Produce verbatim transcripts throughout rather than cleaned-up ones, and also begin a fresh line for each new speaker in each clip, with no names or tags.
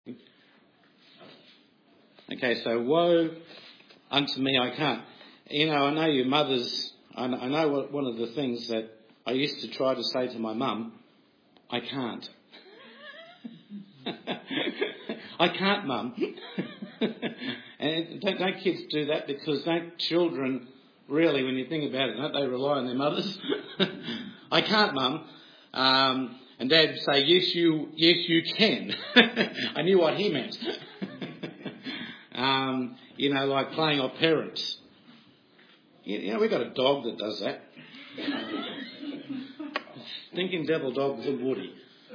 Okay, so woe unto me, I can't. You know, I know you mothers, I know what, one of the things that I used to try to say to my mum, I can't. I can't, Mum. And don't, don't kids do that? Because don't children really, when you think about it, don't they rely on their mothers? I can't, Mum. Um, and Dad would say, yes, you, yes, you can. I knew what he meant. um, you know, like playing off parents. You, you know, we've got a dog that does that. Stinking devil dog, little Woody.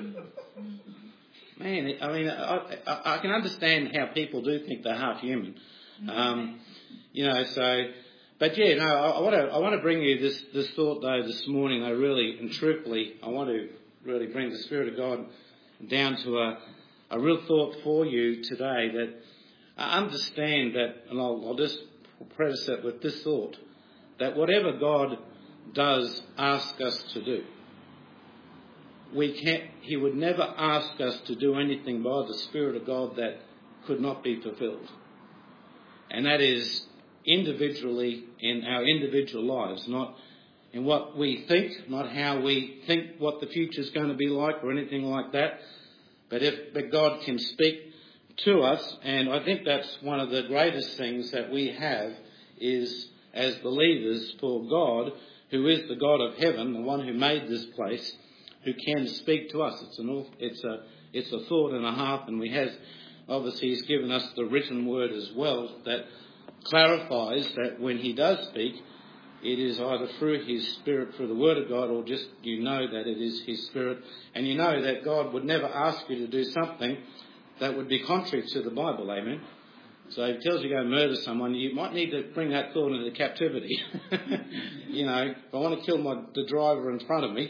Man, I mean, I, I, I can understand how people do think they're half human. Um, you know, so, but yeah, no, I, I want to, I want to bring you this, this thought though this morning. I really, and truthfully, I want to really bring the Spirit of God down to a, a real thought for you today, that I understand that, and I'll, I'll just preface it with this thought, that whatever God does ask us to do, we can't, he would never ask us to do anything by the Spirit of God that could not be fulfilled. And that is individually in our individual lives, not in what we think, not how we think what the future is going to be like or anything like that. But if but God can speak to us, and I think that's one of the greatest things that we have is, as believers, for God, who is the God of heaven, the one who made this place, who can speak to us. It's an it's a it's a thought and a half, and we have obviously he's given us the written word as well that clarifies that when he does speak, it is either through his Spirit, through the word of God, or just you know that it is his Spirit, and you know that God would never ask you to do something that would be contrary to the Bible. Amen. So if he tells you to go murder someone, you might need to bring that thought into captivity. You know, if I want to kill my the driver in front of me.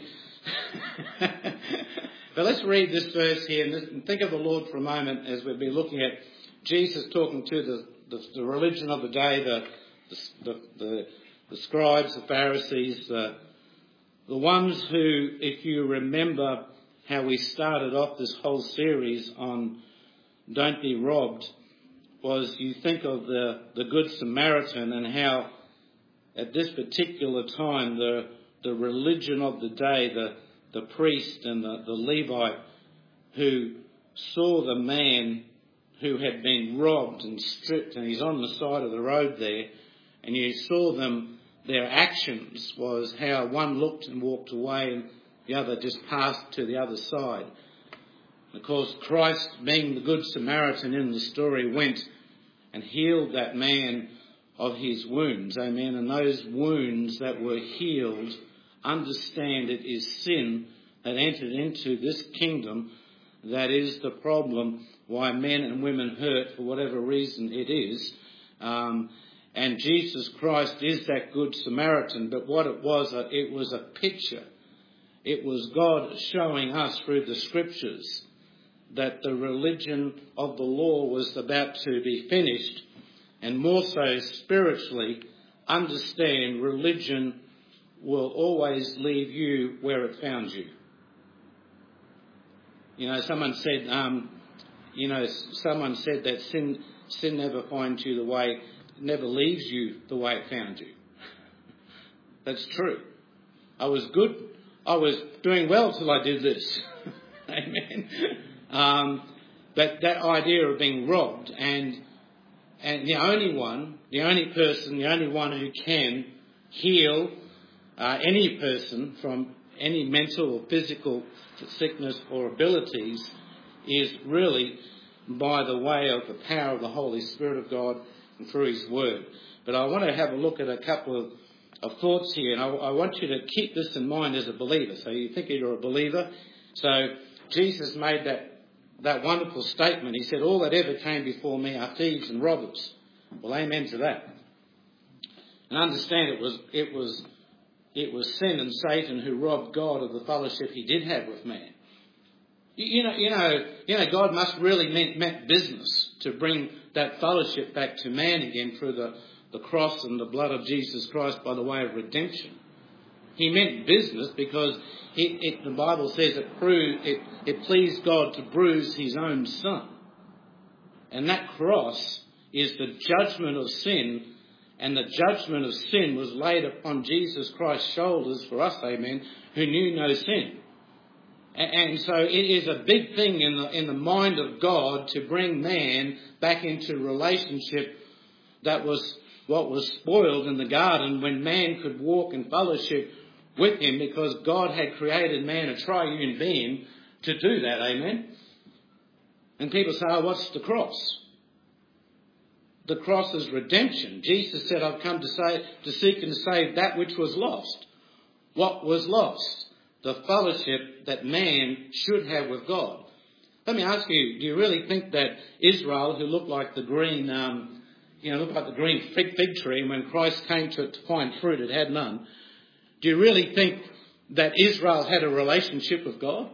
But let's read this verse here and think of the Lord for a moment as we've been looking at Jesus talking to the, the, the religion of the day, the the, the the scribes, the Pharisees, the, the ones who, if you remember how we started off this whole series on Don't Be Robbed, was you think of the, the Good Samaritan and how at this particular time the the religion of the day, the, the priest and the, the Levite who saw the man who had been robbed and stripped, and he's on the side of the road there, and you saw them, their actions was how one looked and walked away and the other just passed to the other side. Of course, Christ, being the Good Samaritan in the story, went and healed that man of his wounds. Amen. And those wounds that were healed, understand it is sin that entered into this kingdom that is the problem why men and women hurt for whatever reason it is. Um, and Jesus Christ is that Good Samaritan. But what it was, uh, it was a picture. It was God showing us through the scriptures that the religion of the law was about to be finished, and more so spiritually, understand religion will always leave you where it found you. You know, someone said, um, you know, someone said that sin, sin never finds you the way, never leaves you the way it found you. That's true. I was good. I was doing well till I did this. Amen. Um, but that idea of being robbed, and and the only one, the only person, the only one who can heal uh, any person from any mental or physical sickness or abilities is really by the way of the power of the Holy Spirit of God and through His Word. But I want to have a look at a couple of, of thoughts here, and I, I want you to keep this in mind as a believer. So you think you're a believer. So Jesus made that that wonderful statement. He said, all that ever came before me are thieves and robbers. Well, amen to that. And understand it was it was it was sin and Satan who robbed God of the fellowship He did have with man. You, you know, you know, you know, God must really meant, meant business to bring that fellowship back to man again through the, the cross and the blood of Jesus Christ by the way of redemption. He meant business because it, it, the Bible says it, proved, it, it pleased God to bruise His own Son. And that cross is the judgment of sin, and the judgment of sin was laid upon Jesus Christ's shoulders for us, amen, who knew no sin. And so it is a big thing in the, in the mind of God to bring man back into relationship that was what was spoiled in the garden, when man could walk in fellowship with him, because God had created man, a triune being, to do that, amen. And people say, oh, what's the cross? The cross is redemption. Jesus said, I've come to say, to seek and to save that which was lost. What was lost? The fellowship that man should have with God. Let me ask you, do you really think that Israel, who looked like the green, um, you know, looked like the green fig, fig tree, and when Christ came to, to find fruit, it had none. Do you really think that Israel had a relationship with God?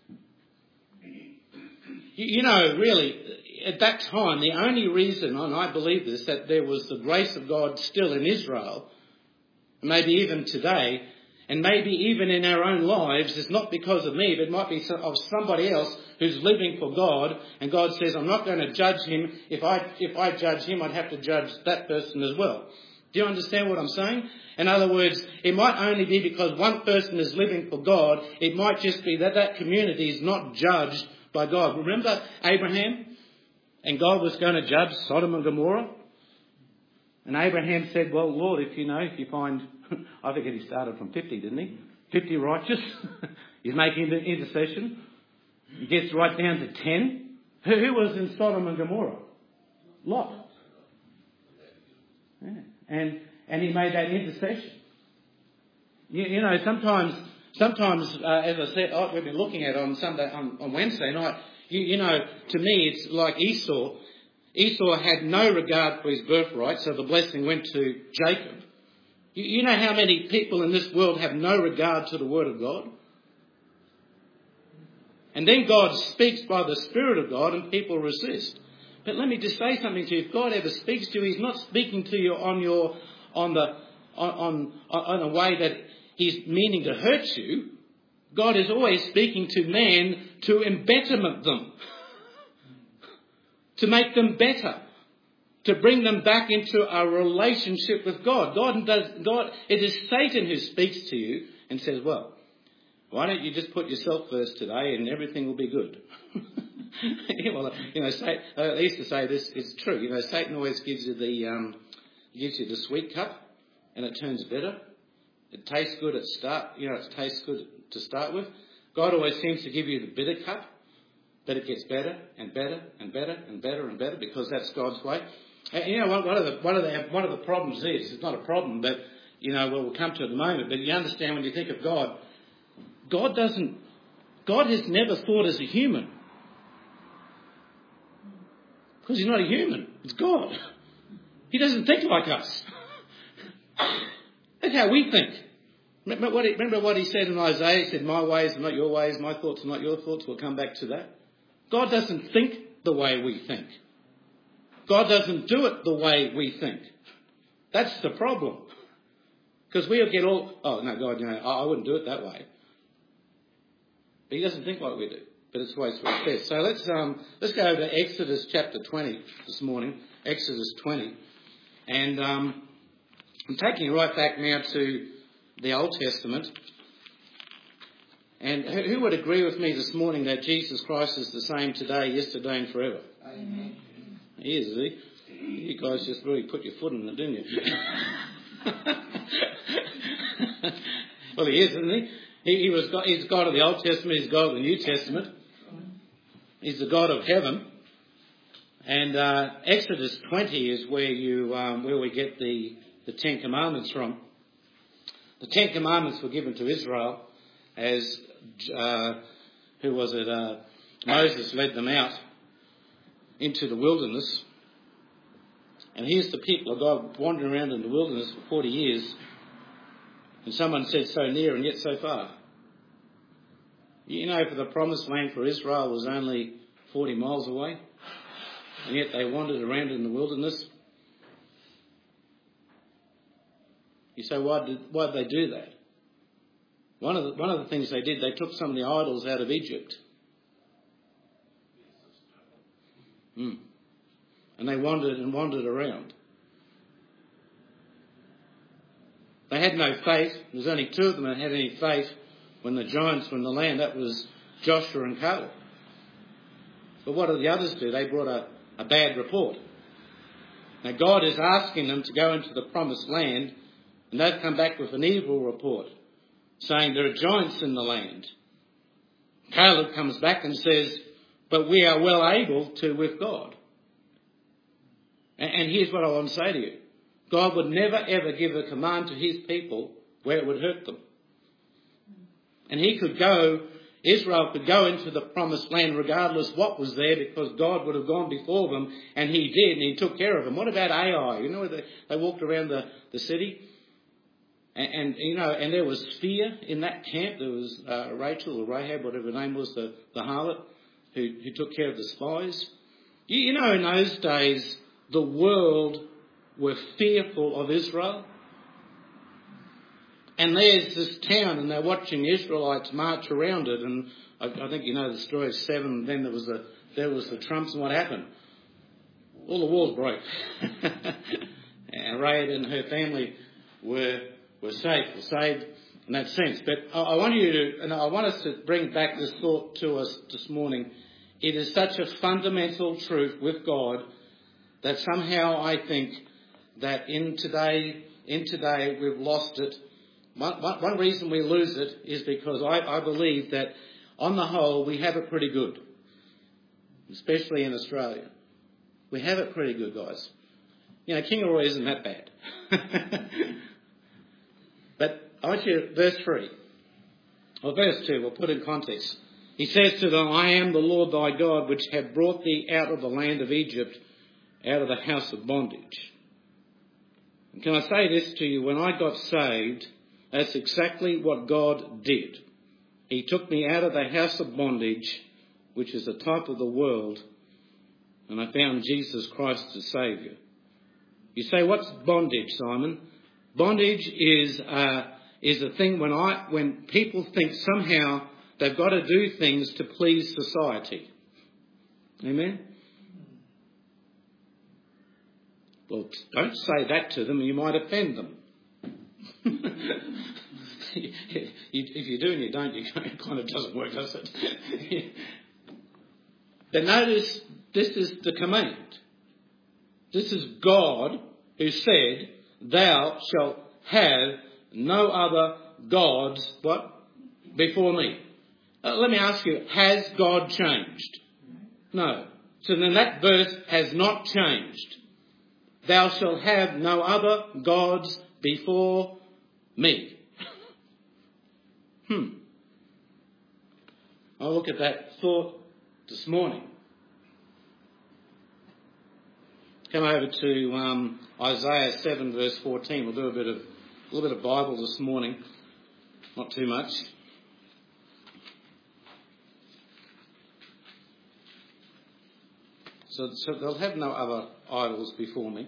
You, you know, really, at that time, the only reason, and I believe this, that there was the grace of God still in Israel, maybe even today, and maybe even in our own lives, is not because of me, but it might be of somebody else who's living for God, and God says, I'm not going to judge him. If I, if I judge him, I'd have to judge that person as well. Do you understand what I'm saying? In other words, it might only be because one person is living for God. It might just be that that community is not judged by God. Remember Abraham? And God was going to judge Sodom and Gomorrah. And Abraham said, well, Lord, if you know, if you find, I think he started from fifty, didn't he? fifty righteous. He's making the intercession. He gets right down to ten. Who, who was in Sodom and Gomorrah? Lot. Yeah. And and he made that intercession. You, you know, sometimes, sometimes, uh, as I said, oh, we've been looking at on Sunday, on, on Wednesday night. You, you know, to me, it's like Esau. Esau had no regard for his birthright, so the blessing went to Jacob. You, you know how many people in this world have no regard to the word of God? And then God speaks by the Spirit of God and people resist. But let me just say something to you. If God ever speaks to you, he's not speaking to you on your, on the, on, on, on a way that he's meaning to hurt you. God is always speaking to man to embetterment them, to make them better, to bring them back into a relationship with God. God does, God, it is Satan who speaks to you and says, well, why don't you just put yourself first today and everything will be good? Well, you know, say, uh, I used to say this is true. You know, Satan always gives you the um, gives you the sweet cup, and it turns bitter. It tastes good at start. You know, it tastes good to start with. God always seems to give you the bitter cup, but it gets better and better and better and better and better because that's God's way. And you know, one, one of the one of the one of the problems is it's not a problem, but you know, well, we'll come to it in a moment. But you understand when you think of God, God doesn't. God has never thought as a human. Because he's not a human. It's God. He doesn't think like us. That's how we think. Remember what, he, remember what he said in Isaiah? He said, my ways are not your ways, my thoughts are not your thoughts. We'll come back to that. God doesn't think the way we think. God doesn't do it the way we think. That's the problem. Because we'll get all, oh, no, God, you know, I wouldn't do it that way. But he doesn't think like we do. But it's the way it's best. So let's um, let's go to Exodus chapter twenty this morning. Exodus twenty. And um, I'm taking you right back now to the Old Testament. And who, who would agree with me this morning that Jesus Christ is the same today, yesterday and forever? Amen. He is, is he? You guys just really put your foot in it, didn't you? Well, he is, isn't he? He, he was God, he's God of the Old Testament, he's God of the New Testament. He's the God of heaven. And uh, Exodus twenty is where you um, where we get the, the Ten Commandments from. The Ten Commandments were given to Israel as, uh, who was it, uh, Moses led them out into the wilderness. And here's the people of God wandering around in the wilderness for forty years. And someone said so near and yet so far. You know, for the promised land for Israel was only forty miles away. And yet they wandered around in the wilderness. You say, why did, why did they do that? One of the, one of the things they did, they took some of the idols out of Egypt. Mm. and they wandered and wandered around. They had no faith. There was only two of them that had any faith when the giants were in the land. That was Joshua and Caleb. But what did the others do? They brought a, a bad report. Now God is asking them to go into the promised land, and they've come back with an evil report, saying there are giants in the land. Caleb comes back and says, but we are well able to with God. And, and here's what I want to say to you. God would never ever give a command to his people where it would hurt them. And he could go, Israel could go into the promised land regardless what was there, because God would have gone before them, and he did, and he took care of them. What about Ai? You know, where they, they walked around the, the city? And, and, you know, and there was fear in that camp. There was uh, Rachel or Rahab, whatever her name was, the, the harlot, who, who took care of the spies. You, you know, in those days, the world were fearful of Israel. And there's this town, and they're watching the Israelites march around it. And I, I think you know the story of seven. Then there was the there was the Trumps, and what happened? All the walls broke, and Rahab and her family were were safe, were saved in that sense. But I, I want you to, and I want us to bring back this thought to us this morning. It is such a fundamental truth with God that somehow I think that in today, in today we've lost it. One, one, one reason we lose it is because I, I believe that on the whole we have it pretty good, especially in Australia. We have it pretty good, guys. You know, Kingaroy isn't that bad. But I want you to, verse three, or verse two, we'll put in context. He says to them, I am the Lord thy God, which have brought thee out of the land of Egypt, out of the house of bondage. And can I say this to you? When I got saved, that's exactly what God did. He took me out of the house of bondage, which is a type of the world, and I found Jesus Christ as Saviour. You say, what's bondage, Simon? Bondage is uh, is a thing when I when people think somehow they've got to do things to please society. Amen? Well, don't say that to them, you might offend them. If you do and you don't, it kind of doesn't work, does it? But notice, this is the command. This is God who said, thou shalt have no other gods, what? Before me. Uh, let me ask you, has God changed? No. So then that verse has not changed. Thou shalt have no other gods before me. Hmm. I'll look at that thought this morning. Come over to um, Isaiah seven verse fourteen. We'll do a bit of a little bit of Bible this morning. Not too much. So, so they'll have no other idols before me.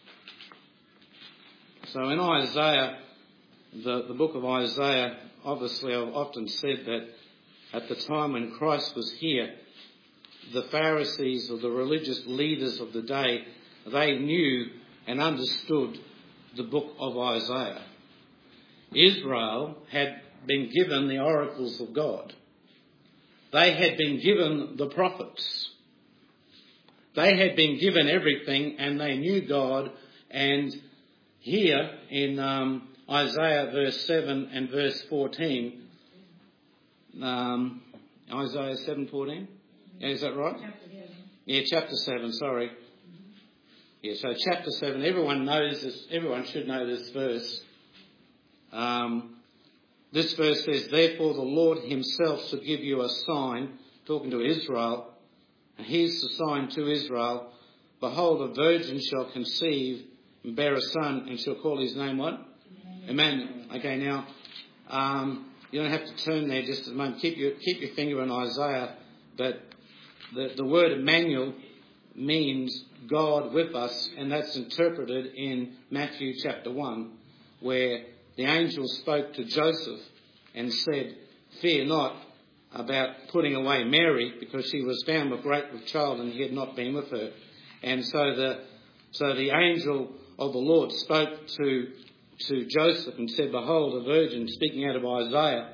So in Isaiah, the, the book of Isaiah, obviously I've often said that at the time when Christ was here, the Pharisees or the religious leaders of the day, they knew and understood the book of Isaiah. Israel had been given the oracles of God. They had been given the prophets. They had been given everything, and they knew God. And here in um, Isaiah verse seven and verse fourteen, um, Isaiah seven fourteen, yeah, is that right? Yeah, chapter seven. Sorry. Yeah, so chapter seven. Everyone knows this. Everyone should know this verse. Um, this verse says, "Therefore the Lord Himself shall give you a sign," talking to Israel. And here's the sign to Israel: behold, a virgin shall conceive and bear a son, and shall call his name what? Emmanuel. Okay, now um, you don't have to turn there just a moment. Keep your keep your finger on Isaiah. But the the word Emmanuel means God with us, and that's interpreted in Matthew chapter one, where the angel spoke to Joseph and said, "Fear not about putting away Mary, because she was found with great with child, and he had not been with her." And so the so the angel of the Lord spoke to to Joseph and said, "Behold, a virgin," speaking out of Isaiah,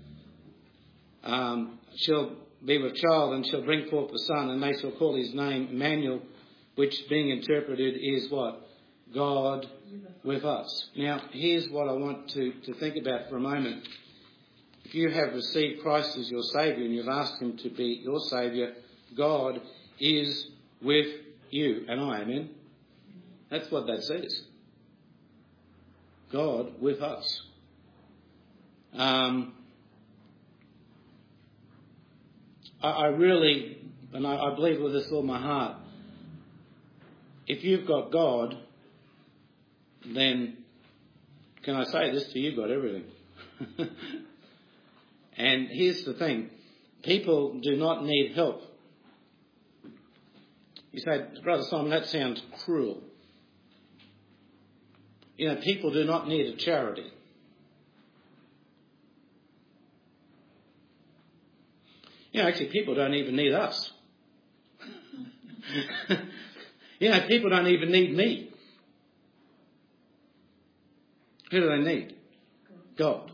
um, "shall be with child and shall bring forth a son, and they shall call his name Emmanuel," which being interpreted is what? God with us. Now, here's what I want to, to think about for a moment. If you have received Christ as your Saviour and you've asked him to be your Saviour, God is with you and I, amen? That's what that says. God with us. Um, I, I really, and I, I believe with this all my heart, if you've got God, then can I say this to you? You've got everything. And here's the thing. People do not need help. You say, Brother Simon, that sounds cruel. You know, people do not need a charity. You know, actually, people don't even need us. You know, people don't even need me. Who do they need? God.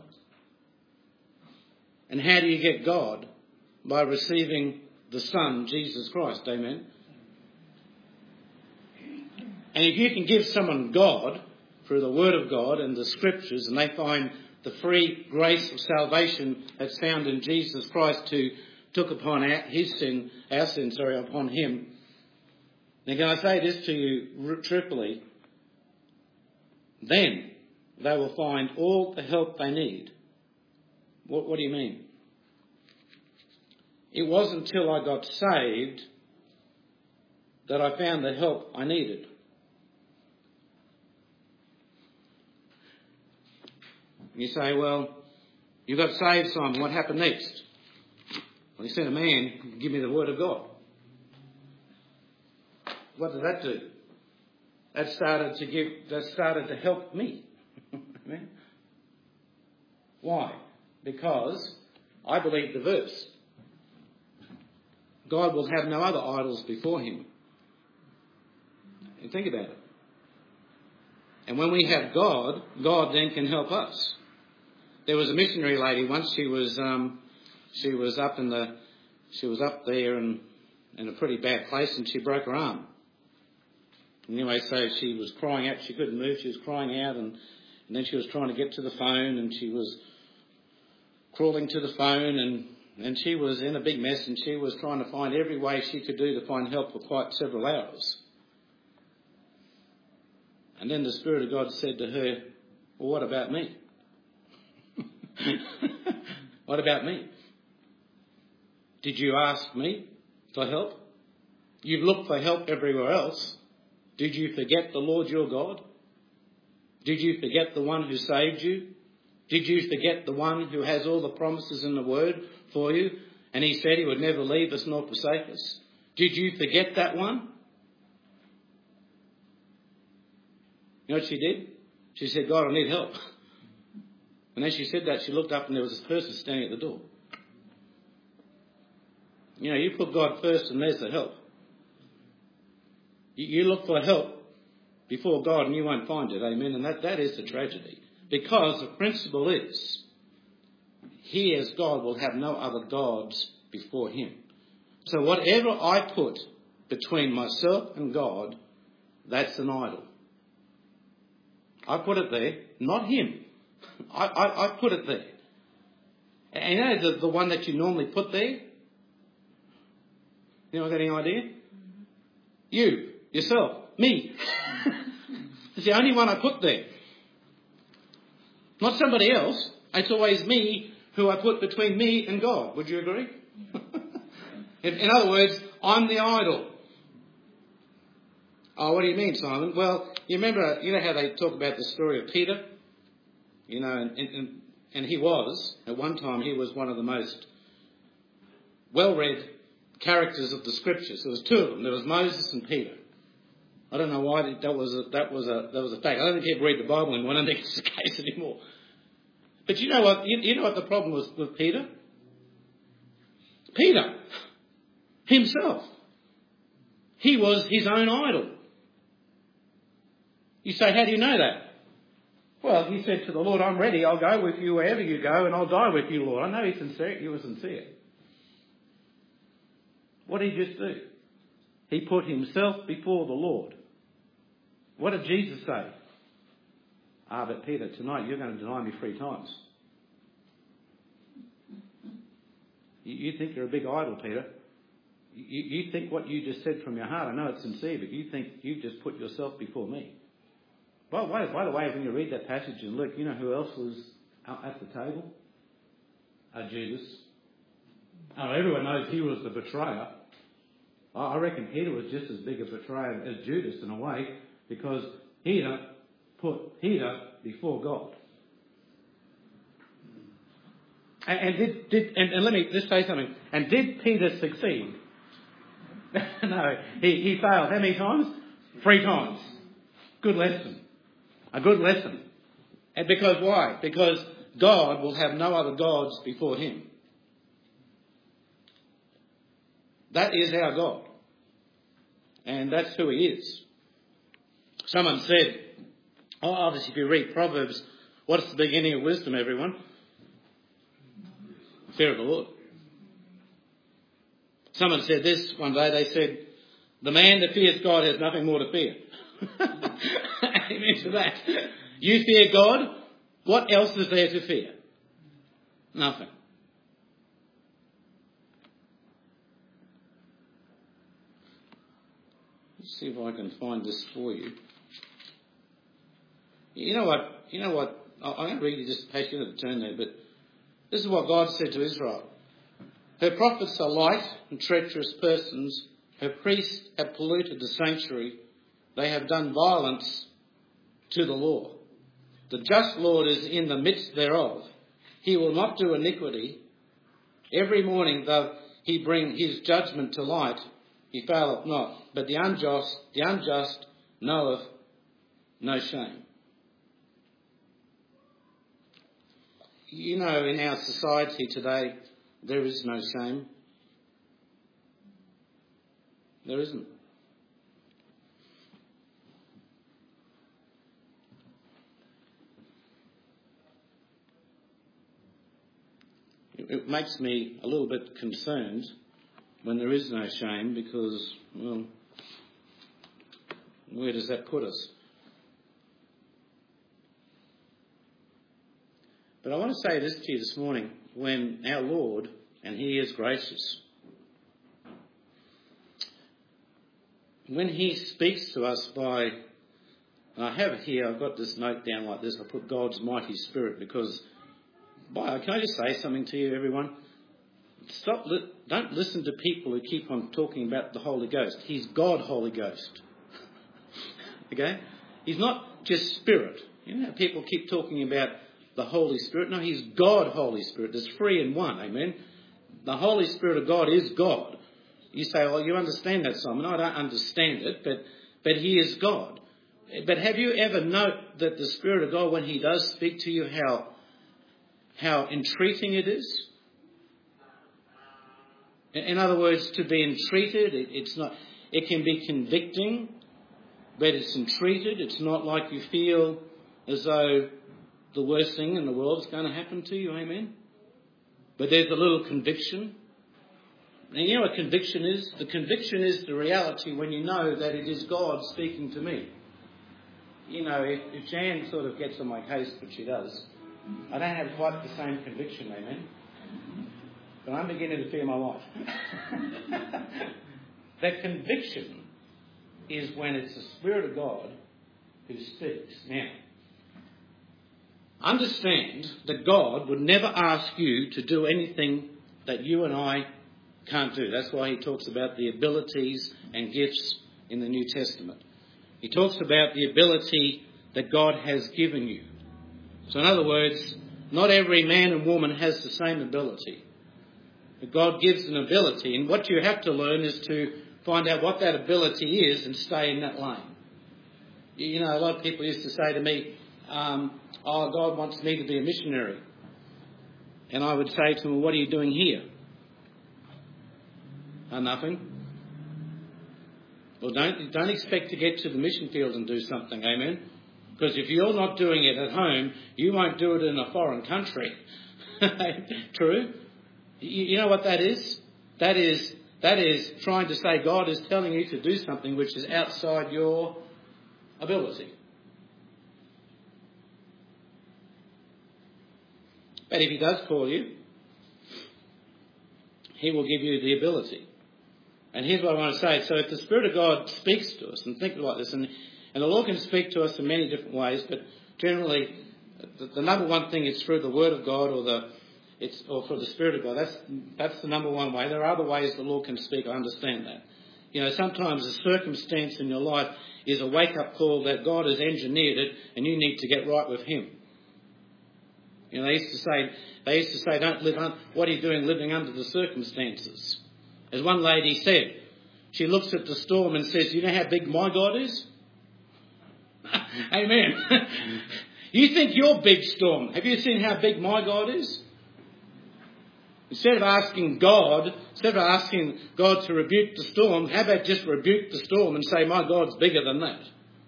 And how do you get God? By receiving the Son, Jesus Christ. Amen. And if you can give someone God through the Word of God and the Scriptures, and they find the free grace of salvation that's found in Jesus Christ, who took upon our, his sin, our sin, sorry, upon him, then can I say this to you truthfully? Then they will find all the help they need. What, what do you mean? It wasn't until I got saved that I found the help I needed. You say, well, you got saved, Simon. What happened next? Well, he sent a man, give me the Word of God. What did that do? That started to give. That started to help me. Why? Because I believe the verse. God will have no other idols before him. And think about it. And when we have God, God then can help us. There was a missionary lady once. She was um, she was up in the she was up there in in a pretty bad place, and she broke her arm. Anyway, so she was crying out. She couldn't move. She was crying out, and, and then she was trying to get to the phone, and she was crawling to the phone, and, and she was in a big mess, and she was trying to find every way she could do to find help for quite several hours. And then the Spirit of God said to her, well, what about me? What about me? Did you ask me for help? You've looked for help everywhere else. Did you forget the Lord your God? Did you forget the one who saved you? Did you forget the one who has all the promises in the Word for you? And he said he would never leave us nor forsake us. Did you forget that one? You know what she did? She said, God, I need help. And as she said that, she looked up and there was this person standing at the door. You know, you put God first and there's the help. You look for help before God and you won't find it, amen? And that, that is the tragedy. Because the principle is, he as God will have no other gods before him. So whatever I put between myself and God, that's an idol. I put it there, not him. I, I, I put it there. And you know the, the one that you normally put there? You know, got any idea? You. Yourself. Me. It's the only one I put there. Not somebody else. It's always me who I put between me and God. Would you agree? in, in other words, I'm the idol. Oh, what do you mean, Simon? Well, you remember, you know how they talk about the story of Peter? You know, and, and, and he was, at one time, he was one of the most well-read characters of the Scriptures. There was two of them. There was Moses and Peter. I don't know why that was a, that was a that was a fact. I don't think people read the Bible anymore. I don't think it's the case anymore. But you know what? You, you know what the problem was with Peter? Peter himself. He was his own idol. You say, how do you know that? Well, he said to the Lord, I'm ready. I'll go with you wherever you go and I'll die with you, Lord. I know he's sincere. He was sincere. What did he just do? He put himself before the Lord. What did Jesus say? Ah, but Peter, tonight you're going to deny me three times. You, you think you're a big idol, Peter. You, you think what you just said from your heart, I know it's sincere, but you think you've just put yourself before me. By, by, by the way, when you read that passage in Luke, you know who else was at the table? Uh, Judas. Oh, everyone knows he was the betrayer. I reckon Peter was just as big a betrayer as Judas in a way, because Peter put Peter before God. And, and did, did and, and let me just say something. And did Peter succeed? No, he, he failed. How many times? Three times. Good lesson. A good lesson. And because why? Because God will have no other gods before him. That is our God. And that's who he is. Someone said, oh, obviously if you read Proverbs, what's the beginning of wisdom, everyone? Fear of the Lord. Someone said this one day, they said, the man that fears God has nothing more to fear. Amen to that. You fear God, what else is there to fear? Nothing. Let's see if I can find this for you. You know what? You know what? I'm going to read you just a page. You don't have to turn there, but this is what God said to Israel. Her prophets are light and treacherous persons. Her priests have polluted the sanctuary. They have done violence to the law. The just Lord is in the midst thereof. He will not do iniquity. Every morning doth he bring his judgment to light. He faileth not. But the unjust, the unjust knoweth no shame. You know, in our society today, there is no shame. There isn't. It makes me a little bit concerned when there is no shame because, well, where does that put us? But I want to say this to you this morning, when our Lord, and he is gracious, when he speaks to us by, I have it here, I've got this note down like this, I put God's mighty spirit because, by, can I just say something to you, everyone? Stop, don't listen to people who keep on talking about the Holy Ghost. He's God Holy Ghost. Okay? He's not just spirit. You know how people keep talking about the Holy Spirit? No, he's God Holy Spirit. There's three in one, amen? The Holy Spirit of God is God. You say, well, you understand that, Simon. I don't understand it, but, but he is God. But have you ever noted that the Spirit of God, when he does speak to you, how, how entreating it is? In other words, to be entreated, it, it's not, it can be convicting, but it's entreated. It's not like you feel as though the worst thing in the world is going to happen to you, amen? But there's a little conviction. And you know what conviction is? The conviction is the reality when you know that it is God speaking to me. You know, if, if Jan sort of gets on my case, which she does, I don't have quite the same conviction, amen? But I'm beginning to fear my life. That conviction is when it's the Spirit of God who speaks. Now, understand that God would never ask you to do anything that you and I can't do. That's why he talks about the abilities and gifts in the New Testament. He talks about the ability that God has given you. So in other words, not every man and woman has the same ability. But God gives an ability, and what you have to learn is to find out what that ability is and stay in that lane. You know, a lot of people used to say to me, um, oh, God wants me to be a missionary. And I would say to them, well, what are you doing here? Oh, nothing. Well, don't, don't expect to get to the mission field and do something, amen? Because if you're not doing it at home, you won't do it in a foreign country. True? You, you know what that is? That is that is trying to say God is telling you to do something which is outside your ability. But if he does call you, he will give you the ability. And here's what I want to say. So if the Spirit of God speaks to us, and think about this, and, and the Lord can speak to us in many different ways, but generally the, the number one thing is through the Word of God or the it's or through the Spirit of God. That's that's the number one way. There are other ways the Lord can speak. I understand that. You know, sometimes a circumstance in your life is a wake-up call that God has engineered it, and you need to get right with Him. You know, they used to say, they used to say, don't live un- what are you doing living under the circumstances? As one lady said, she looks at the storm and says, you know how big my God is? Amen. You think you're big storm. Have you seen how big my God is? Instead of asking God, instead of asking God to rebuke the storm, how about just rebuke the storm and say, my God's bigger than that?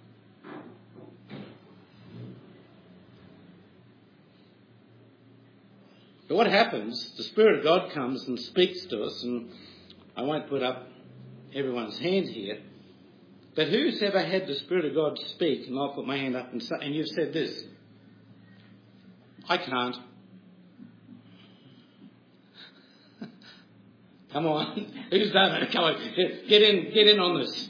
But what happens, the Spirit of God comes and speaks to us, and I won't put up everyone's hand here, but who's ever had the Spirit of God speak, and I'll put my hand up and say, and you've said this, I can't. Come on, who's done it? Come on, get in, get in on this.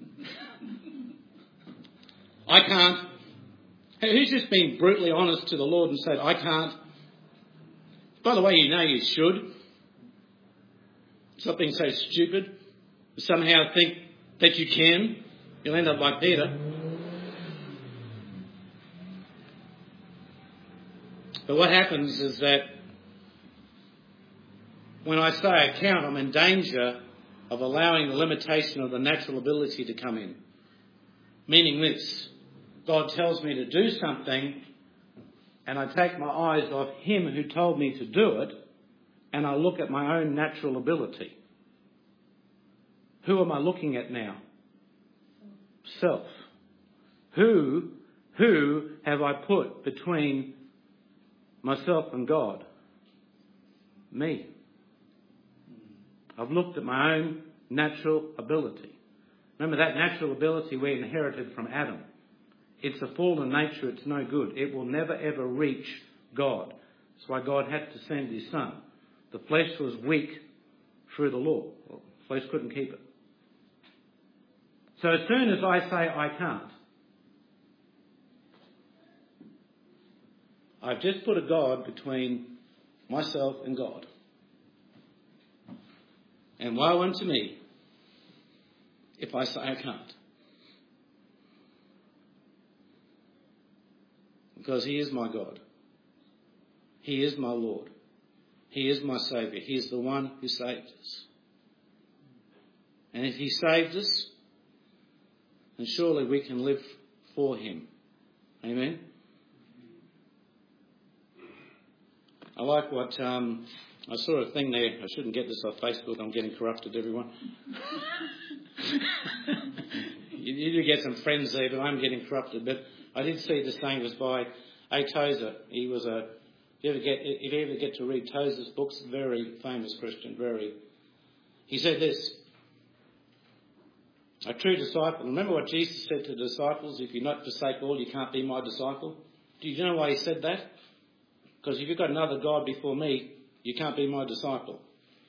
I can't. Who's just been brutally honest to the Lord and said, I can't? By the way, you know you should. Stop being so stupid. Somehow think that you can. You'll end up like Peter. But what happens is that when I say I can't, I'm in danger of allowing the limitation of the natural ability to come in. Meaning this, God tells me to do something and I take my eyes off Him who told me to do it and I look at my own natural ability. Who am I looking at now? Self. Who, who have I put between myself and God? Me. I've looked at my own natural ability. Remember, that natural ability we inherited from Adam. It's a fallen nature. It's no good. It will never ever reach God. That's why God had to send His Son. The flesh was weak through the law. Well, the flesh couldn't keep it. So as soon as I say I can't, I've just put a God between myself and God. And woe unto me if I say I can't. Because He is my God. He is my Lord. He is my Saviour. He is the one who saved us. And if He saved us, then surely we can live for Him. Amen? I like what... Um, I saw a thing there. I shouldn't get this off Facebook. I'm getting corrupted, everyone. you, you do get some friends there, but I'm getting corrupted. But I did see this thing was by A. Tozer. He was a... If you ever get, if you ever get to read Tozer's books, very famous Christian, very... He said this. A true disciple. Remember what Jesus said to the disciples? If you not forsake all, you can't be my disciple. Do you know why He said that? Because if you've got another God before me, you can't be my disciple.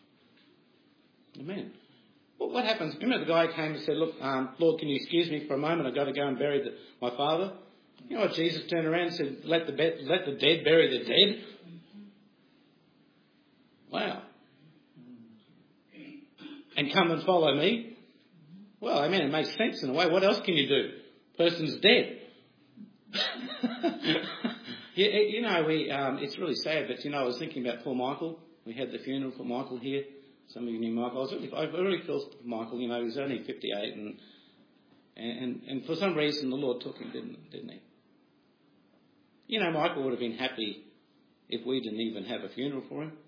Amen. Well, what happens? Remember the guy came and said, look, um, Lord, can you excuse me for a moment? I've got to go and bury the, my father. You know what? Jesus turned around and said, let the, be- let the dead bury the dead. Wow. And come and follow me. Well, I mean, it makes sense in a way. What else can you do? Person's dead. you, you know, we. Um, it's really sad, but, you know, I was thinking about poor Michael. We had the funeral for Michael here. Some of you knew Michael. I, was really, I really felt for Michael. You know, he was only fifty-eight, and and and for some reason the Lord took him, didn't didn't He? You know, Michael would have been happy if we didn't even have a funeral for him.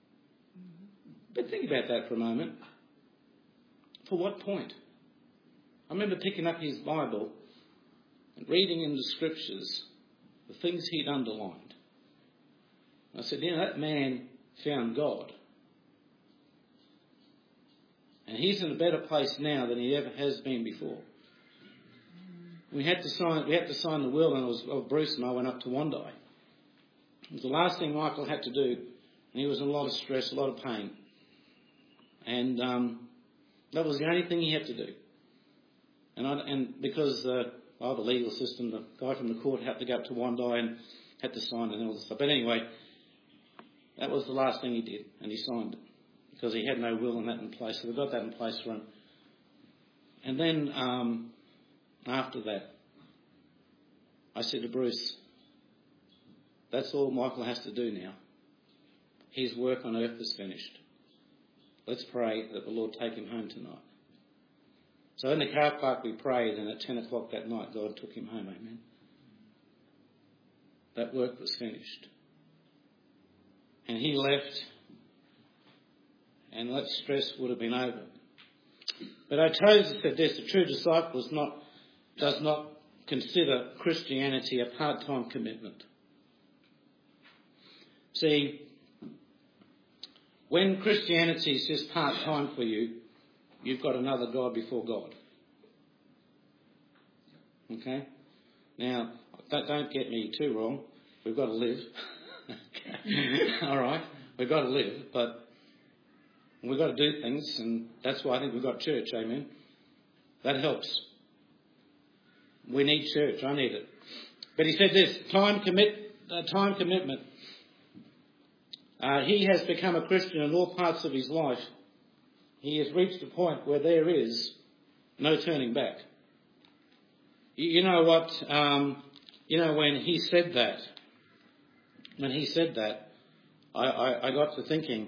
But think about that for a moment. For what point? I remember picking up his Bible and reading in the scriptures the things he'd underlined. I said, you know, that man found God. And he's in a better place now than he ever has been before. We had to sign, we had to sign the will, and it was, well, Bruce and I went up to Wandai. It was the last thing Michael had to do, and he was in a lot of stress, a lot of pain. And um, that was the only thing he had to do. And, I, and because uh, oh, the legal system, the guy from the court had to go up to Wandai and had to sign it and all this stuff. But anyway, that was the last thing he did, and he signed it because he had no will and that in place. So we got that in place for him. And then um, after that, I said to Bruce, that's all Michael has to do now. His work on earth is finished. Let's pray that the Lord take him home tonight. So in the car park we prayed, and at ten o'clock that night God took him home, amen. That work was finished. And he left, and that stress would have been over. But Tozer said this, a true disciple is not, does not consider Christianity a part-time commitment. See, when Christianity is just part-time for you, you've got another God before God. Okay? Now, don't get me too wrong. We've got to live. All right? We've got to live, but we've got to do things, and that's why I think we've got church, amen? That helps. We need church. I need it. But he said this, time commit, uh, time commitment. Uh, he has become a Christian in all parts of his life. He has reached a point where there is no turning back. You, you know what? Um, you know, when he said that, when he said that, I, I, I got to thinking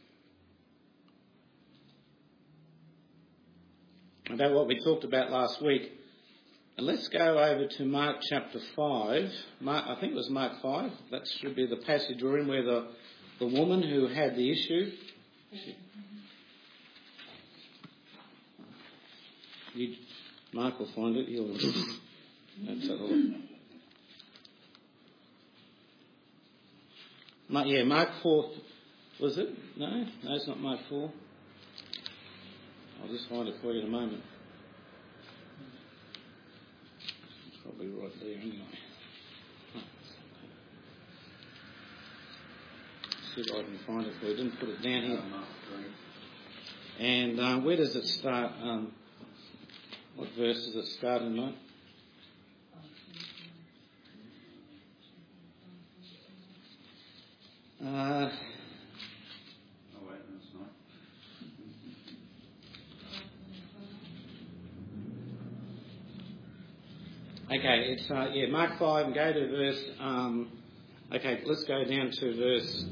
about what we talked about last week. And let's go over to Mark chapter five. Mark, I think it was Mark five. That should be the passage we're in where the, the woman who had the issue. She, you, Mark will find it. He'll, let's have a look. Mark, yeah, Mark four. Was it? No? No, it's not Mark four. I'll just find it for you in a moment. It's probably right there anyway. See if I can find it for you. I didn't put it down here. And uh, where does it start? Um, what verse does it start in, mate? Uh,
oh, wait, that's not.
Okay, it's uh, yeah, Mark five, and go to verse. Um, okay, let's go down to verse.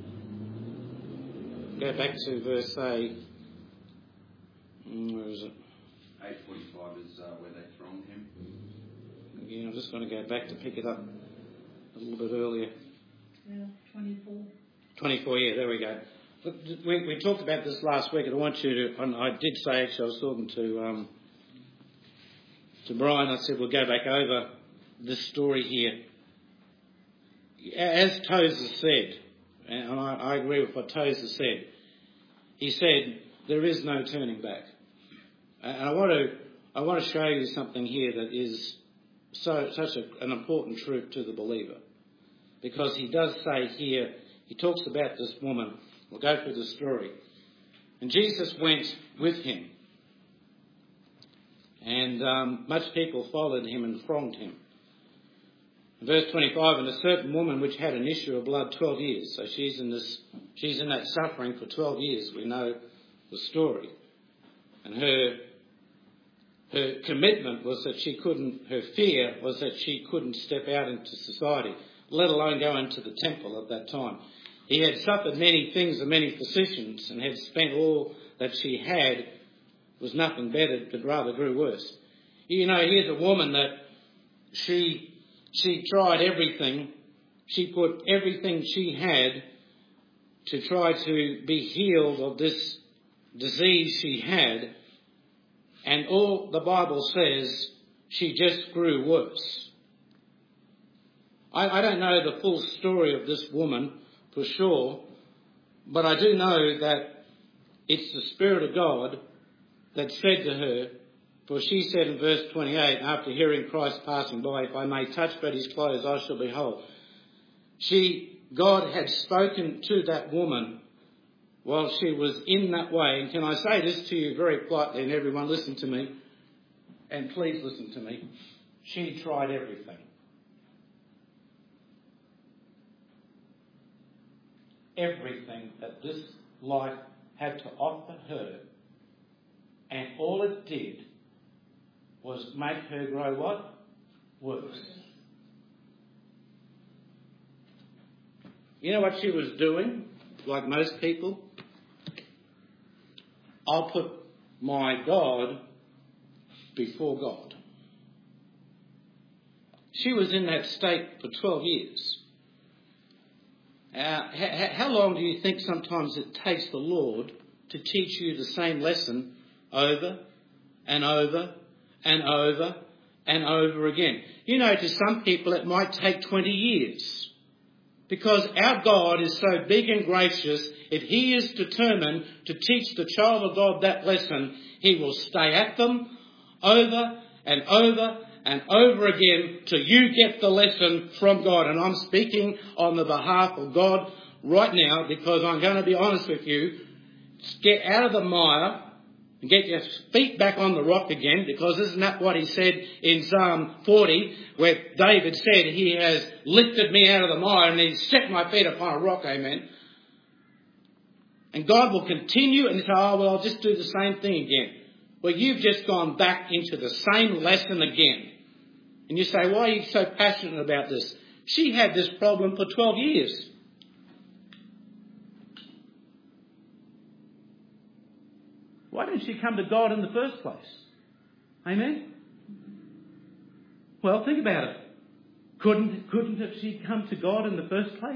Go back to verse eight. Where is it?
Eight forty-five is uh, where they thronged him.
Yeah, I'm just going to go back to pick it up a little bit earlier.
Yeah, twenty-four.
Twenty-four. Yeah, there we go. We, we talked about this last week, and I want you to. And I did say actually, I was talking to. Um, To Brian, I said, we'll go back over this story here. As Tozer said, and I, I agree with what Tozer said, he said, there is no turning back. And I want to, I want to show you something here that is so such a, an important truth to the believer. Because he does say here, he talks about this woman. We'll go through the story. And Jesus went with him. And um, much people followed him and thronged him. Verse twenty-five, and a certain woman which had an issue of blood twelve years. So she's in this, she's in that suffering for twelve years. We know the story. And her, her commitment was that she couldn't, her fear was that she couldn't step out into society, let alone go into the temple at that time. He had suffered many things and many physicians and had spent all that she had. Was nothing better, but rather grew worse. You know, here's a woman that she she tried everything. She put everything she had to try to be healed of this disease she had. And all the Bible says, she just grew worse. I, I don't know the full story of this woman for sure, but I do know that it's the Spirit of God that said to her, for she said in verse twenty-eight, after hearing Christ passing by, if I may touch but his clothes, I shall be whole. She, God had spoken to that woman while she was in that way. And can I say this to you very politely, and everyone listen to me, and please listen to me. She tried everything. Everything that this life had to offer her, and all it did was make her grow what? Worse. You know what she was doing, like most people? I'll put my God before God. She was in that state for twelve years. Uh, how, how long do you think sometimes it takes the Lord to teach you the same lesson over and over and over and over again? You know, to some people it might take twenty years. Because our God is so big and gracious, if he is determined to teach the child of God that lesson, he will stay at them over and over and over again till you get the lesson from God. And I'm speaking on the behalf of God right now, because I'm going to be honest with you. Get out of the mire and get your feet back on the rock again, because isn't that what he said in Psalm forty, where David said, he has lifted me out of the mire and he's set my feet upon a rock, amen. And God will continue and say, oh, well, I'll just do the same thing again. Well, you've just gone back into the same lesson again. And you say, why are you so passionate about this? She had this problem for twelve years. Why didn't she come to God in the first place? Amen? Well, think about it. Couldn't, couldn't have she come to God in the first place?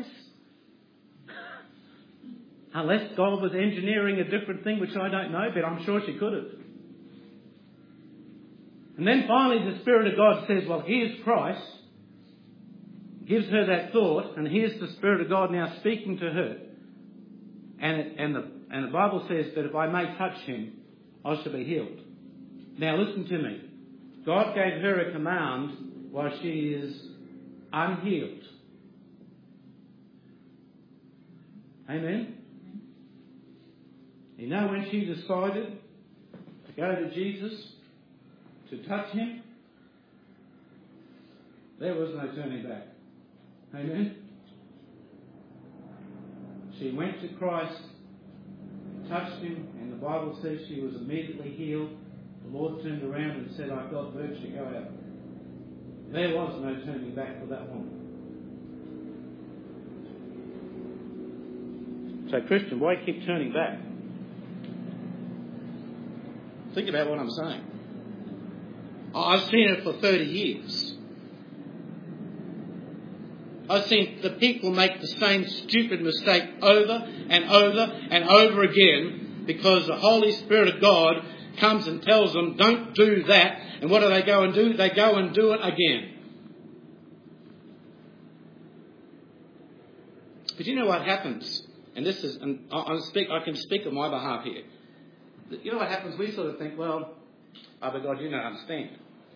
Unless God was engineering a different thing, which I don't know, but I'm sure she could have. And then finally the Spirit of God says, well, here's Christ. Gives her that thought, and here's the Spirit of God now speaking to her. And, it, and, the, and the Bible says that if I may touch him, I shall be healed. Now listen to me. God gave her a command while she is unhealed. Amen? You know, when she decided to go to Jesus, to touch him, there was no turning back. Amen? She went to Christ, touched him, and the Bible says she was immediately healed. The Lord turned around and said, I've got virtue, go out. There was no turning back for that woman. So, Christian, why keep turning back? Think about what I'm saying. I've seen it for thirty years. I've seen the people make the same stupid mistake over and over and over again, because the Holy Spirit of God comes and tells them, don't do that. And what do they go and do? They go and do it again. But you know what happens? And this is, and I, speak, I can speak on my behalf here. You know what happens? We sort of think, well, oh, but God, you don't understand.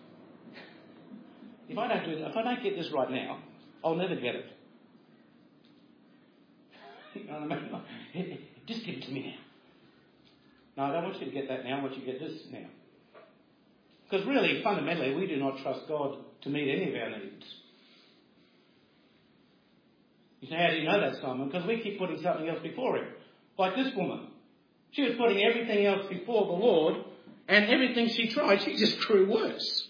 If I don't do that, if I don't get this right now, I'll never get it. You know what I mean? Just give it to me now. No, I don't want you to get that now. I want you to get this now. Because really, fundamentally, we do not trust God to meet any of our needs. You say, how do you know that, Simon? Because we keep putting something else before him. Like this woman. She was putting everything else before the Lord, and everything she tried, she just grew worse.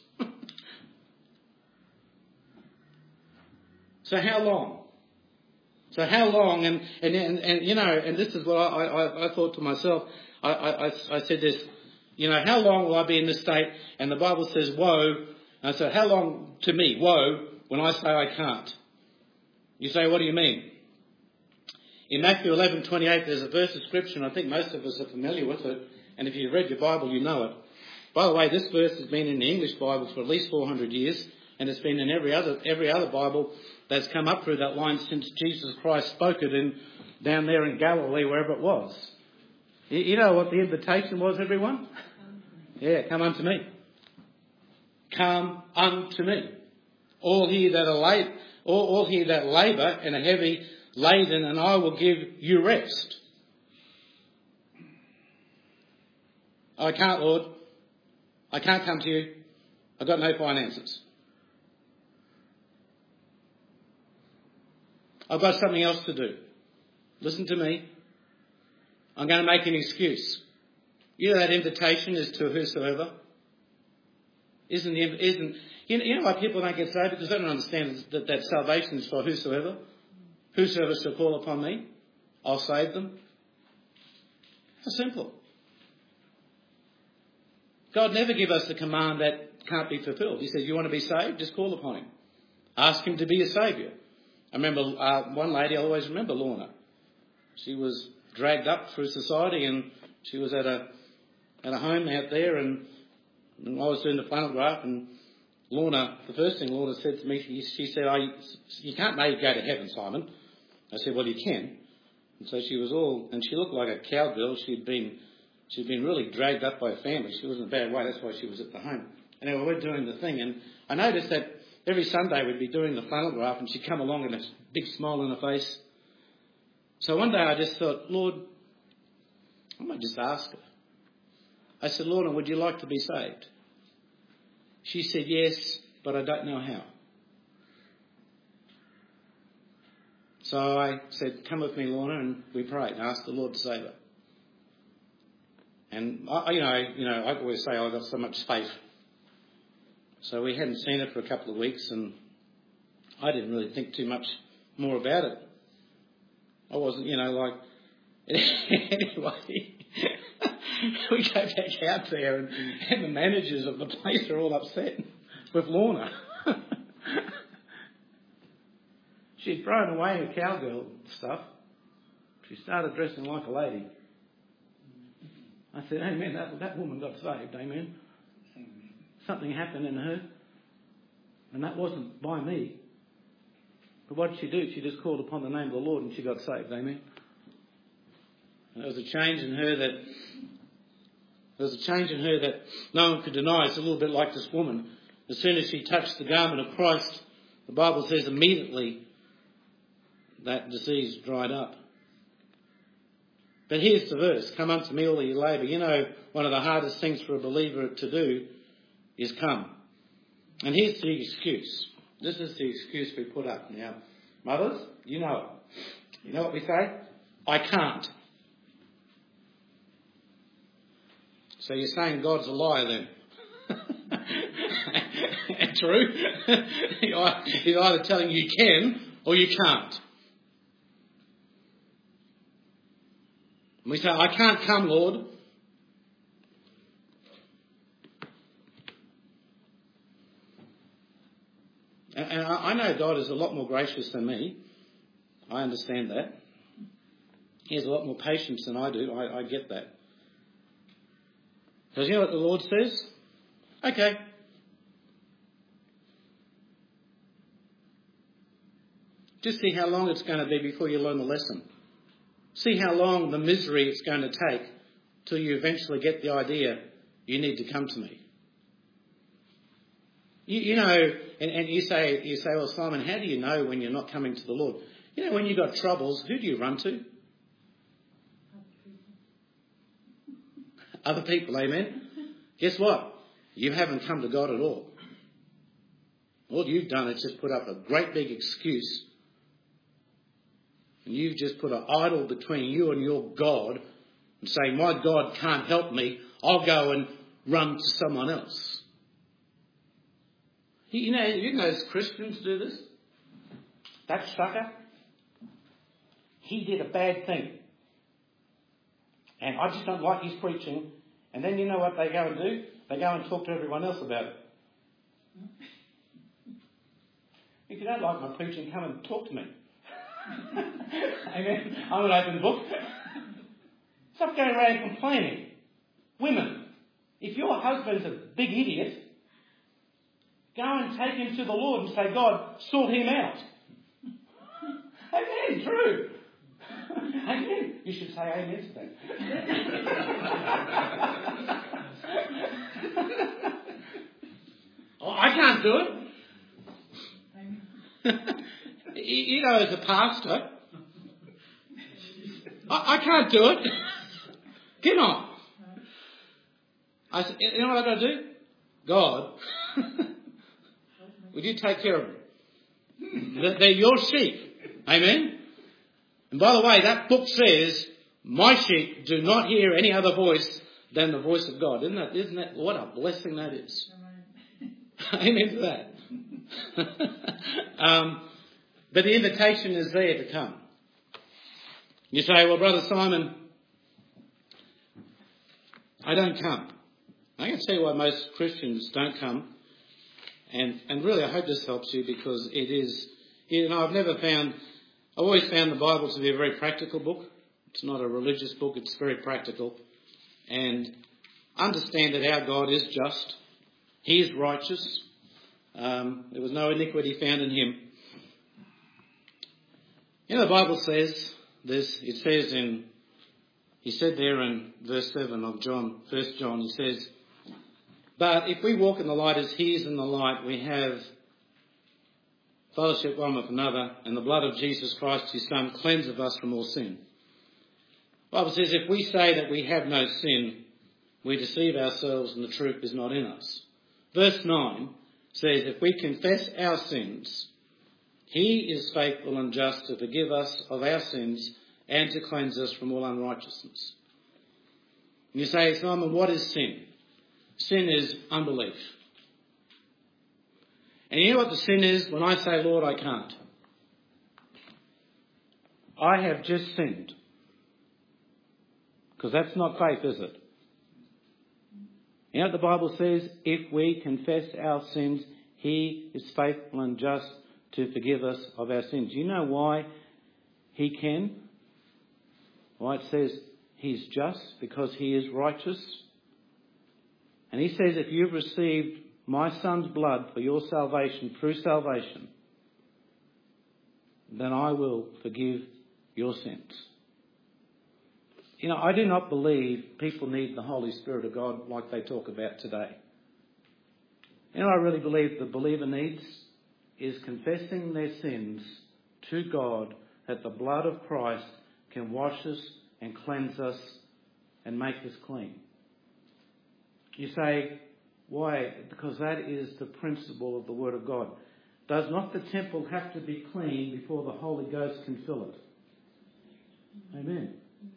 So how long? So how long? And, and, and, and you know, and this is what I, I, I thought to myself. I, I, I said this, you know, how long will I be in this state? And the Bible says, woe. And I said, how long to me, woe, when I say I can't? You say, what do you mean? In Matthew eleven twenty-eight, there's a verse of scripture, and I think most of us are familiar with it. And if you've read your Bible, you know it. By the way, this verse has been in the English Bible for at least four hundred years, and it's been in every other every other Bible that's come up through that line since Jesus Christ spoke it in down there in Galilee, wherever it was. You, you know what the invitation was, everyone? Yeah, come unto me. Come unto me. All ye that are late, all, all ye that labour and are heavy laden, and I will give you rest. I can't, Lord. I can't come to you. I've got no finances. I've got something else to do. Listen to me. I'm going to make an excuse. You know that invitation is to whosoever. Isn't the isn't you know, you know why people don't get saved? Because they don't understand that, that salvation is for whosoever. Whosoever shall call upon me, I'll save them. How simple. God never gave us a command that can't be fulfilled. He says, you want to be saved? Just call upon him. Ask him to be your saviour. I remember uh, one lady, I always remember Lorna. She was dragged up through society, and she was at a at a home out there, and, and I was doing the flannel graph, and Lorna, the first thing Lorna said to me, she, she said, oh, you can't maybe go to heaven, Simon. I said, well, you can. And so she was all, and she looked like a cowgirl. She'd been She'd been really dragged up by her family. She was in a bad way. That's why she was at the home. Anyway, we're doing the thing. And I noticed that every Sunday we'd be doing the flannel graph, and she'd come along with a big smile on her face. So one day I just thought, Lord, I might just ask her. I said, Lord, would you like to be saved? She said, yes, but I don't know how. So I said, come with me, Lorna, and we prayed and asked the Lord to save her. And, I, you know, you know, I always say I've got so much faith. So we hadn't seen her for a couple of weeks, and I didn't really think too much more about it. I wasn't, you know, like... Anyway, we go back out there, and, and the managers of the place are all upset with Lorna. She'd thrown away her cowgirl stuff. She started dressing like a lady. I said, amen, that, that woman got saved, amen. Something happened in her. And that wasn't by me. But what did she do? She just called upon the name of the Lord and she got saved, amen. And there was a change in her that, there was a change in her that no one could deny. It's a little bit like this woman. As soon as she touched the garment of Christ, the Bible says immediately that disease dried up. But here's the verse, come unto me all of your labour. You know, one of the hardest things for a believer to do is come. And here's the excuse. This is the excuse we put up. Now, mothers, you know it. You know what we say? I can't. So you're saying God's a liar then? True? He's either telling you can or you can't. And we say, I can't come, Lord. And I know God is a lot more gracious than me. I understand that. He has a lot more patience than I do. I, I get that. Because you know what the Lord says? Okay. Just see how long it's going to be before you learn the lesson. See how long the misery it's going to take till you eventually get the idea you need to come to me. You, you know, and, and you say, you say, well, Simon, how do you know when you're not coming to the Lord? You know, when you've got troubles, who do you run to? Other people, amen? Guess what? You haven't come to God at all. All you've done is just put up a great big excuse. And you've just put an idol between you and your God and saying, my God can't help me. I'll go and run to someone else. You know, you know Christians do this. That sucker, he did a bad thing. And I just don't like his preaching. And then you know what they go and do? They go and talk to everyone else about it. If you don't like my preaching, come and talk to me. Amen. I'm an open book. Stop going around complaining. Women, If your husband's a big idiot, go and take him to the Lord and say, God, sort him out. Amen, true. Amen. You should say amen to that. Oh, I can't do it. You know, as a pastor, I, I can't do it. Get on. I said, you know what I've got to do? God, would you take care of them? They're your sheep. Amen? And by the way, that book says, my sheep do not hear any other voice than the voice of God. Isn't that, isn't that, what a blessing that is. Amen to that. um, but the invitation is there to come. You say, well, Brother Simon, I don't come. I can tell you why most Christians don't come. And, and really, I hope this helps you, because it is, you know, I've never found, I've always found the Bible to be a very practical book. It's not a religious book, it's very practical. And understand that our God is just. He is righteous. Um, there was no iniquity found in him. You know, the Bible says this, it says in, he said there in verse seven of John, First John, he says, but if we walk in the light as he is in the light, we have fellowship one with another, and the blood of Jesus Christ, his Son, cleanses us from all sin. The Bible says if we say that we have no sin, we deceive ourselves and the truth is not in us. Verse nine says if we confess our sins, he is faithful and just to forgive us of our sins and to cleanse us from all unrighteousness. And you say, Simon, what is sin? Sin is unbelief. And you know what the sin is? When I say, Lord, I can't. I have just sinned. Because that's not faith, is it? You know what the Bible says? If we confess our sins, he is faithful and just to forgive us of our sins. You know why he can? Why it says he's just? Because he is righteous. And he says if you've received my Son's blood for your salvation, true salvation, then I will forgive your sins. You know, I do not believe people need the Holy Spirit of God like they talk about today. You know, I really believe the believer needs is confessing their sins to God, that the blood of Christ can wash us and cleanse us and make us clean. You say, why? Because that is the principle of the Word of God. Does not the temple have to be clean before the Holy Ghost can fill it? Amen.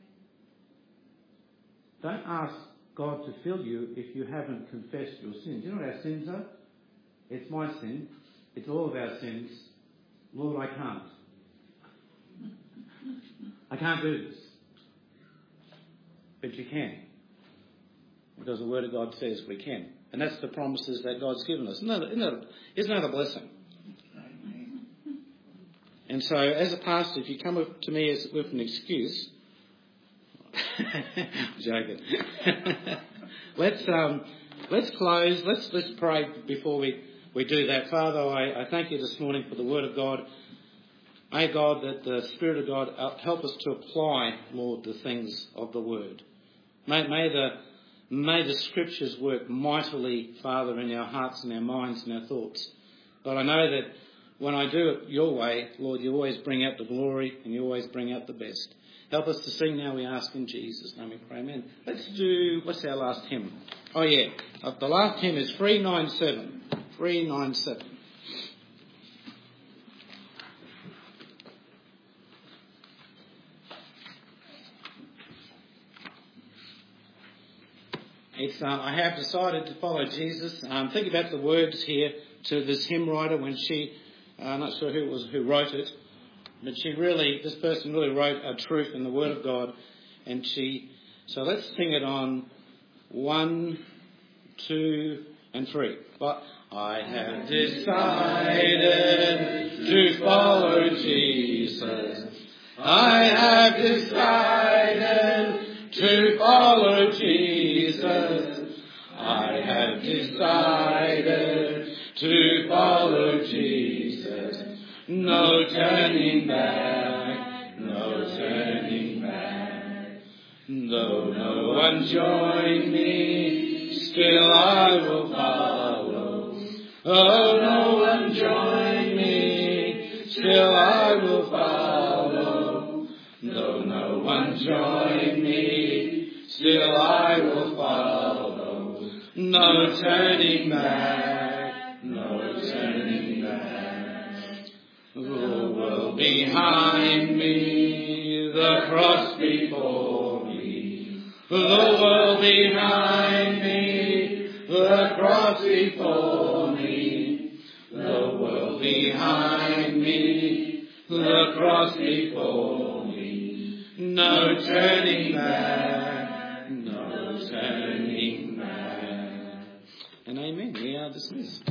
Don't ask God to fill you if you haven't confessed your sins. You know what our sins are? It's my sin. It's all of our sins. Lord, I can't. I can't do this. But you can. Because the Word of God says we can. And that's the promises that God's given us. Isn't that, isn't that, isn't that a blessing? And so, as a pastor, if you come up to me as, with an excuse, joking. let's um, let's close. Let's let's pray before we, we do that. Father, I, I thank you this morning for the Word of God. May God, that the Spirit of God help us to apply, Lord, the things of the Word. May, may the may the Scriptures work mightily, Father, in our hearts and our minds and our thoughts. God, I know that when I do it your way, Lord, you always bring out the glory and you always bring out the best. Help us to sing now, we ask in Jesus' name we pray, amen. Let's do, what's our last hymn? Oh yeah, the last hymn is three ninety-seven. three ninety-seven. It's, um, I have decided to follow Jesus. Um, think about the words here to this hymn writer when she, uh, I'm not sure who it was who wrote it, but she really, this person really wrote a truth in the Word of God. And she, so let's sing it on one, two, and three. But I have decided to follow Jesus. I have decided to follow Jesus. I have decided to follow Jesus. No turning back, no turning back. Though no one join me, still I will follow. Oh, no one join me, still I will follow. Though no one join me, still I will follow. No turning back, no turning back. The world behind me, the cross before me. The world behind me, the cross before me. The world behind me, the cross before me. No turning back, no turning back. And amen. We are dismissed.